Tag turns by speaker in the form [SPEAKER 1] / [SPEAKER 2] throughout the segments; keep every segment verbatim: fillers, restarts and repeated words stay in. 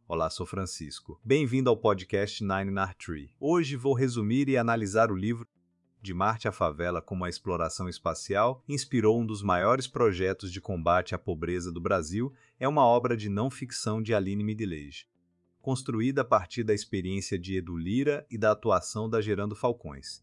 [SPEAKER 1] Olá, sou Francisco. Bem-vindo ao podcast Nine Nar Tree. Hoje vou resumir e analisar o livro De Marte à Favela, como a exploração espacial inspirou um dos maiores projetos de combate à pobreza do Brasil. É uma obra de não-ficção de Aline Midlage, construída a partir da experiência de Edu Lyra e da atuação da Gerando Falcões.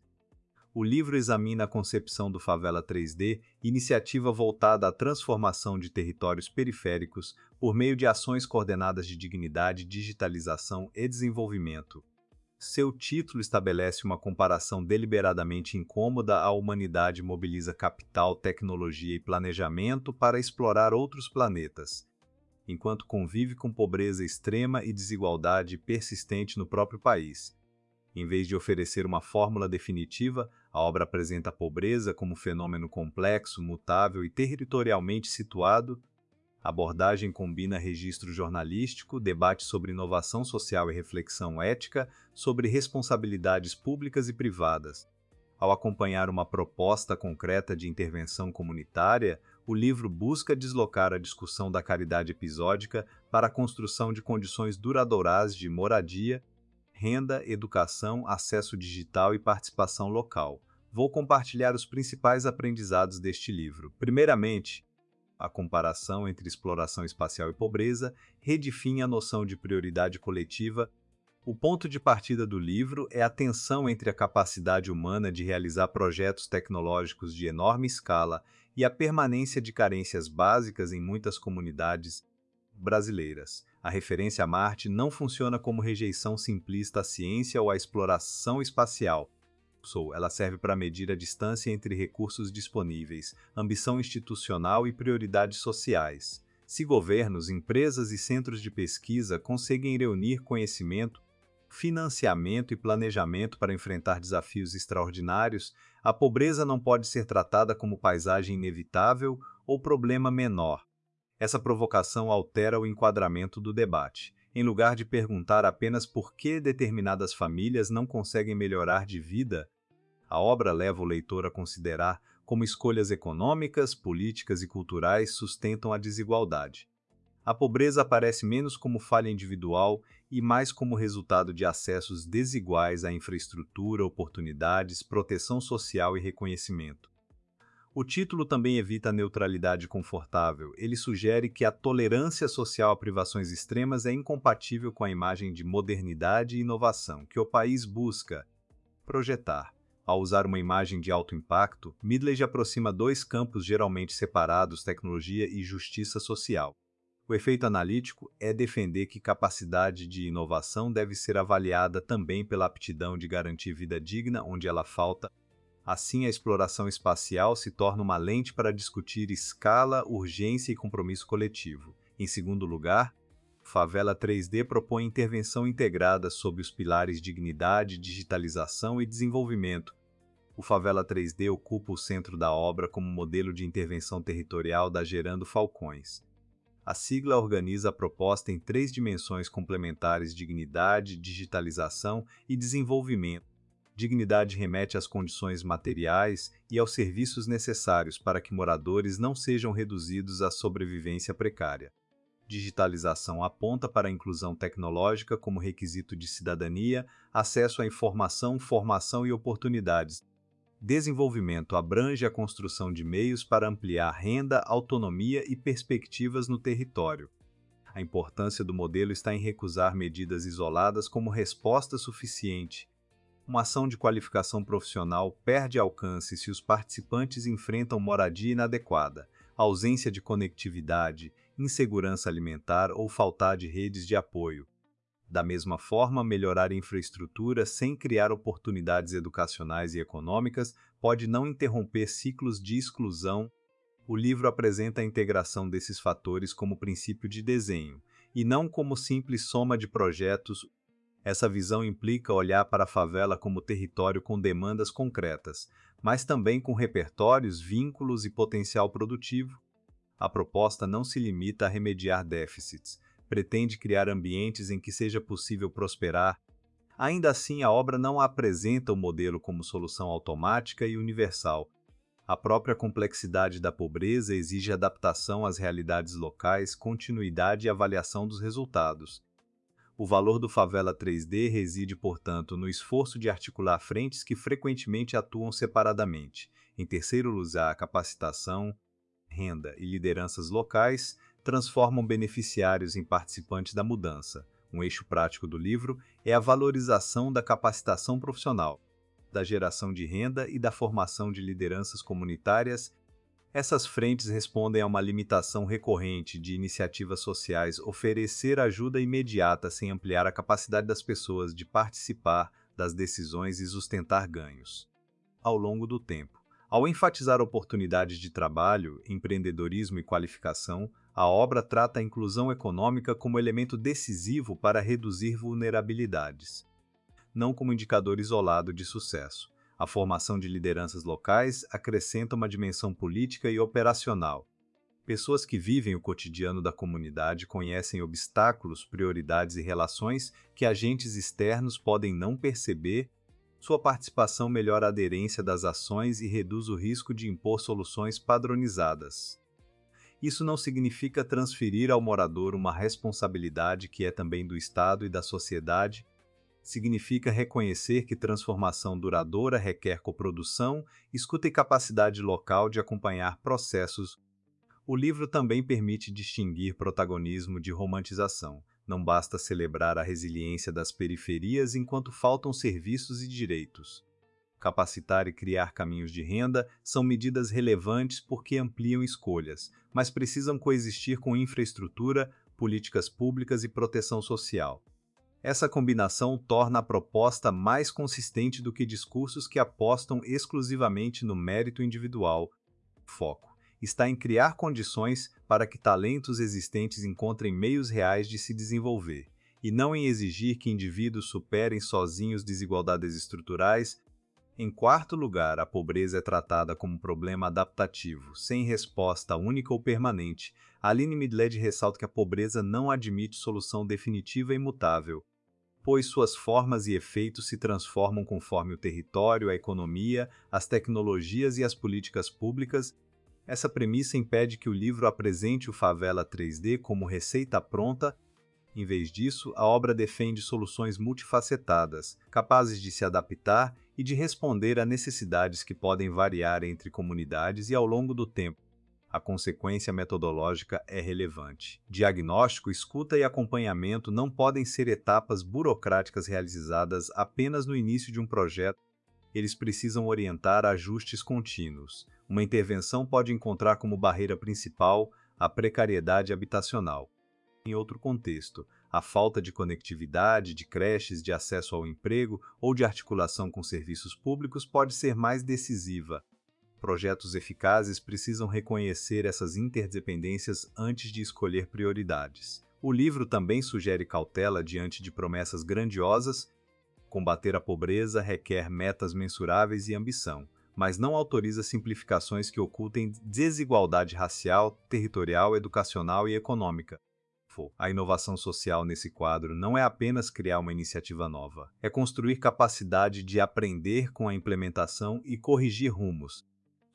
[SPEAKER 1] O livro examina a concepção do Favela três D, iniciativa voltada à transformação de territórios periféricos por meio de ações coordenadas de dignidade, digitalização e desenvolvimento. Seu título estabelece uma comparação deliberadamente incômoda. A humanidade mobiliza capital, tecnologia e planejamento para explorar outros planetas, enquanto convive com pobreza extrema e desigualdade persistente no próprio país. Em vez de oferecer uma fórmula definitiva, a obra apresenta a pobreza como fenômeno complexo, mutável e territorialmente situado. A abordagem combina registro jornalístico, debate sobre inovação social e reflexão ética sobre responsabilidades públicas e privadas. Ao acompanhar uma proposta concreta de intervenção comunitária, o livro busca deslocar a discussão da caridade episódica para a construção de condições duradouras de moradia, renda, educação, acesso digital e participação local. Vou compartilhar os principais aprendizados deste livro. Primeiramente, a comparação entre exploração espacial e pobreza redefine a noção de prioridade coletiva. O ponto de partida do livro é a tensão entre a capacidade humana de realizar projetos tecnológicos de enorme escala e a permanência de carências básicas em muitas comunidades brasileiras. A referência a Marte não funciona como rejeição simplista à ciência ou à exploração espacial. Ela serve para medir a distância entre recursos disponíveis, ambição institucional e prioridades sociais. Se governos, empresas e centros de pesquisa conseguem reunir conhecimento, financiamento e planejamento para enfrentar desafios extraordinários, a pobreza não pode ser tratada como paisagem inevitável ou problema menor. Essa provocação altera o enquadramento do debate. Em lugar de perguntar apenas por que determinadas famílias não conseguem melhorar de vida, a obra leva o leitor a considerar como escolhas econômicas, políticas e culturais sustentam a desigualdade. A pobreza aparece menos como falha individual e mais como resultado de acessos desiguais à infraestrutura, oportunidades, proteção social e reconhecimento. O título também evita a neutralidade confortável. Ele sugere que a tolerância social a privações extremas é incompatível com a imagem de modernidade e inovação que o país busca projetar. Ao usar uma imagem de alto impacto, Midlage aproxima dois campos geralmente separados, tecnologia e justiça social. O efeito analítico é defender que capacidade de inovação deve ser avaliada também pela aptidão de garantir vida digna onde ela falta. Assim, a exploração espacial se torna uma lente para discutir escala, urgência e compromisso coletivo. Em segundo lugar, Favela três D propõe intervenção integrada sob os pilares dignidade, digitalização e desenvolvimento. O Favela três D ocupa o centro da obra como modelo de intervenção territorial da Gerando Falcões. A sigla organiza a proposta em três dimensões complementares: dignidade, digitalização e desenvolvimento. Dignidade remete às condições materiais e aos serviços necessários para que moradores não sejam reduzidos à sobrevivência precária. Digitalização aponta para a inclusão tecnológica como requisito de cidadania, acesso à informação, formação e oportunidades. Desenvolvimento abrange a construção de meios para ampliar renda, autonomia e perspectivas no território. A importância do modelo está em recusar medidas isoladas como resposta suficiente. Uma ação de qualificação profissional perde alcance se os participantes enfrentam moradia inadequada, ausência de conectividade, insegurança alimentar ou falta de redes de apoio. Da mesma forma, melhorar a infraestrutura sem criar oportunidades educacionais e econômicas pode não interromper ciclos de exclusão. O livro apresenta a integração desses fatores como princípio de desenho, e não como simples soma de projetos. Essa visão implica olhar para a favela como território com demandas concretas, mas também com repertórios, vínculos e potencial produtivo. A proposta não se limita a remediar déficits, pretende criar ambientes em que seja possível prosperar. Ainda assim, a obra não apresenta o modelo como solução automática e universal. A própria complexidade da pobreza exige adaptação às realidades locais, continuidade e avaliação dos resultados. O valor do Favela três D reside, portanto, no esforço de articular frentes que frequentemente atuam separadamente. Em terceiro lugar, a capacitação, renda e lideranças locais transformam beneficiários em participantes da mudança. Um eixo prático do livro é a valorização da capacitação profissional, da geração de renda e da formação de lideranças comunitárias. Essas frentes respondem a uma limitação recorrente de iniciativas sociais oferecer ajuda imediata sem ampliar a capacidade das pessoas de participar das decisões e sustentar ganhos ao longo do tempo. Ao enfatizar oportunidades de trabalho, empreendedorismo e qualificação, a obra trata a inclusão econômica como elemento decisivo para reduzir vulnerabilidades, não como indicador isolado de sucesso. A formação de lideranças locais acrescenta uma dimensão política e operacional. Pessoas que vivem o cotidiano da comunidade conhecem obstáculos, prioridades e relações que agentes externos podem não perceber. Sua participação melhora a aderência das ações e reduz o risco de impor soluções padronizadas. Isso não significa transferir ao morador uma responsabilidade que é também do Estado e da sociedade. Significa reconhecer que transformação duradoura requer coprodução, escuta e capacidade local de acompanhar processos. O livro também permite distinguir protagonismo de romantização. Não basta celebrar a resiliência das periferias enquanto faltam serviços e direitos. Capacitar e criar caminhos de renda são medidas relevantes porque ampliam escolhas, mas precisam coexistir com infraestrutura, políticas públicas e proteção social. Essa combinação torna a proposta mais consistente do que discursos que apostam exclusivamente no mérito individual. O foco está em criar condições para que talentos existentes encontrem meios reais de se desenvolver, e não em exigir que indivíduos superem sozinhos desigualdades estruturais. Em quarto lugar, a pobreza é tratada como um problema adaptativo, sem resposta única ou permanente. Aline Midled ressalta que a pobreza não admite solução definitiva e imutável, pois suas formas e efeitos se transformam conforme o território, a economia, as tecnologias e as políticas públicas. Essa premissa impede que o livro apresente o Favela três D como receita pronta. Em vez disso, a obra defende soluções multifacetadas, capazes de se adaptar e de responder a necessidades que podem variar entre comunidades e ao longo do tempo. A consequência metodológica é relevante. Diagnóstico, escuta e acompanhamento não podem ser etapas burocráticas realizadas apenas no início de um projeto. Eles precisam orientar ajustes contínuos. Uma intervenção pode encontrar como barreira principal a precariedade habitacional. Em outro contexto, a falta de conectividade, de creches, de acesso ao emprego ou de articulação com serviços públicos pode ser mais decisiva. Projetos eficazes precisam reconhecer essas interdependências antes de escolher prioridades. O livro também sugere cautela diante de promessas grandiosas. Combater a pobreza requer metas mensuráveis e ambição, mas não autoriza simplificações que ocultem desigualdade racial, territorial, educacional e econômica. A inovação social nesse quadro não é apenas criar uma iniciativa nova, é construir capacidade de aprender com a implementação e corrigir rumos.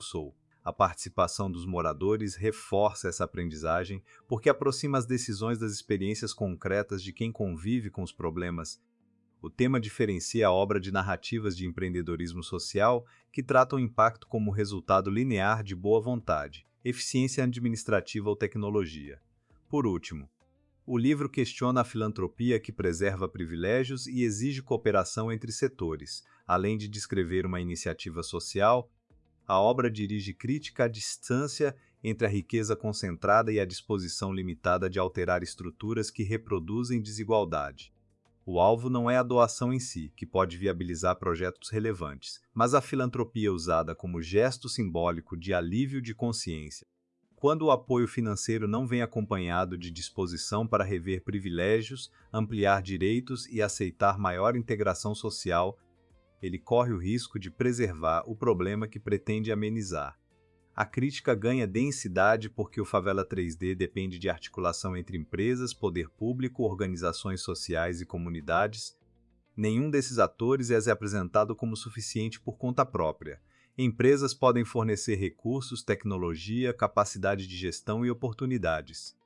[SPEAKER 1] A participação dos moradores reforça essa aprendizagem porque aproxima as decisões das experiências concretas de quem convive com os problemas. O tema diferencia a obra de narrativas de empreendedorismo social que tratam o impacto como resultado linear de boa vontade, eficiência administrativa ou tecnologia. Por último, o livro questiona a filantropia que preserva privilégios e exige cooperação entre setores. Além de descrever uma iniciativa social, a obra dirige crítica à distância entre a riqueza concentrada e a disposição limitada de alterar estruturas que reproduzem desigualdade. O alvo não é a doação em si, que pode viabilizar projetos relevantes, mas a filantropia usada como gesto simbólico de alívio de consciência. Quando o apoio financeiro não vem acompanhado de disposição para rever privilégios, ampliar direitos e aceitar maior integração social, ele corre o risco de preservar o problema que pretende amenizar. A crítica ganha densidade porque o Favela três D depende de articulação entre empresas, poder público, organizações sociais e comunidades. Nenhum desses atores é apresentado como suficiente por conta própria. Empresas podem fornecer recursos, tecnologia, capacidade de gestão e oportunidades.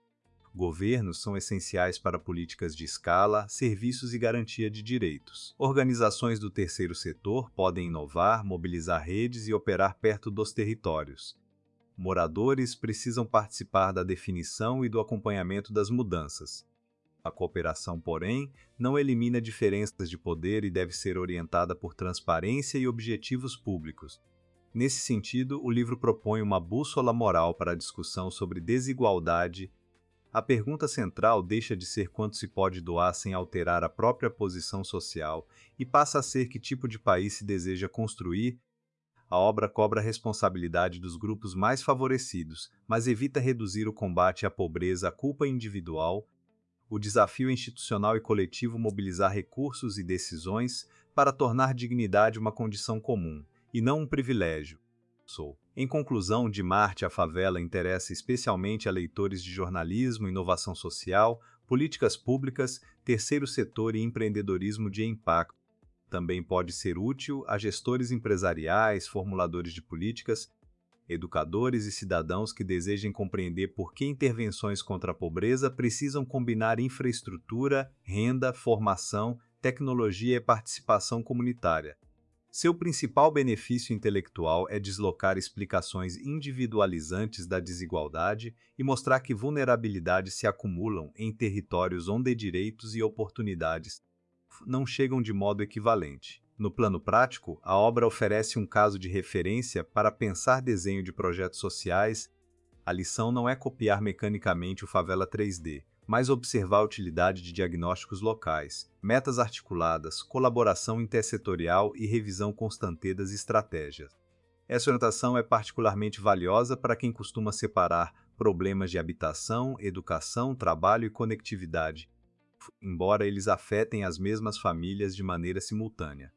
[SPEAKER 1] Governos são essenciais para políticas de escala, serviços e garantia de direitos. Organizações do terceiro setor podem inovar, mobilizar redes e operar perto dos territórios. Moradores precisam participar da definição e do acompanhamento das mudanças. A cooperação, porém, não elimina diferenças de poder e deve ser orientada por transparência e objetivos públicos. Nesse sentido, o livro propõe uma bússola moral para a discussão sobre desigualdade. A pergunta central deixa de ser quanto se pode doar sem alterar a própria posição social e passa a ser que tipo de país se deseja construir. A obra cobra a responsabilidade dos grupos mais favorecidos, mas evita reduzir o combate à pobreza à culpa individual. O desafio institucional e coletivo mobilizar recursos e decisões para tornar dignidade uma condição comum, e não um privilégio. Sou. Em conclusão, De Marte à Favela interessa especialmente a leitores de jornalismo, inovação social, políticas públicas, terceiro setor e empreendedorismo de impacto. Também pode ser útil a gestores empresariais, formuladores de políticas, educadores e cidadãos que desejem compreender por que intervenções contra a pobreza precisam combinar infraestrutura, renda, formação, tecnologia e participação comunitária. Seu principal benefício intelectual é deslocar explicações individualizantes da desigualdade e mostrar que vulnerabilidades se acumulam em territórios onde direitos e oportunidades não chegam de modo equivalente. No plano prático, a obra oferece um caso de referência para pensar desenho de projetos sociais. A lição não é copiar mecanicamente o Favela três D, mas observar a utilidade de diagnósticos locais, metas articuladas, colaboração intersetorial e revisão constante das estratégias. Essa orientação é particularmente valiosa para quem costuma separar problemas de habitação, educação, trabalho e conectividade, embora eles afetem as mesmas famílias de maneira simultânea.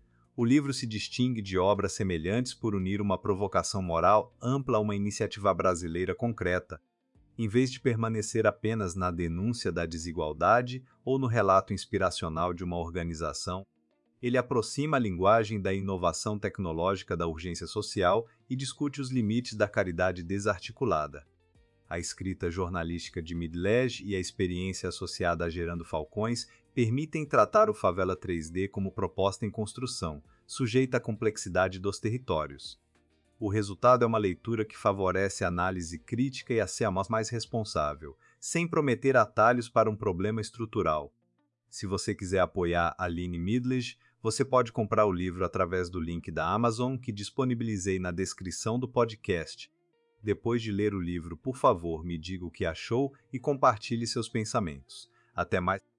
[SPEAKER 1] O livro se distingue de obras semelhantes por unir uma provocação moral ampla a uma iniciativa brasileira concreta, em vez de permanecer apenas na denúncia da desigualdade ou no relato inspiracional de uma organização. Ele aproxima a linguagem da inovação tecnológica da urgência social e discute os limites da caridade desarticulada. A escrita jornalística de Midlege e a experiência associada a Gerando Falcões permitem tratar o Favela três D como proposta em construção, sujeita à complexidade dos territórios. O resultado é uma leitura que favorece a análise crítica e a ser mais responsável, sem prometer atalhos para um problema estrutural. Se você quiser apoiar Aline Midlege, você pode comprar o livro através do link da Amazon que disponibilizei na descrição do podcast. Depois de ler o livro, por favor, me diga o que achou e compartilhe seus pensamentos. Até mais.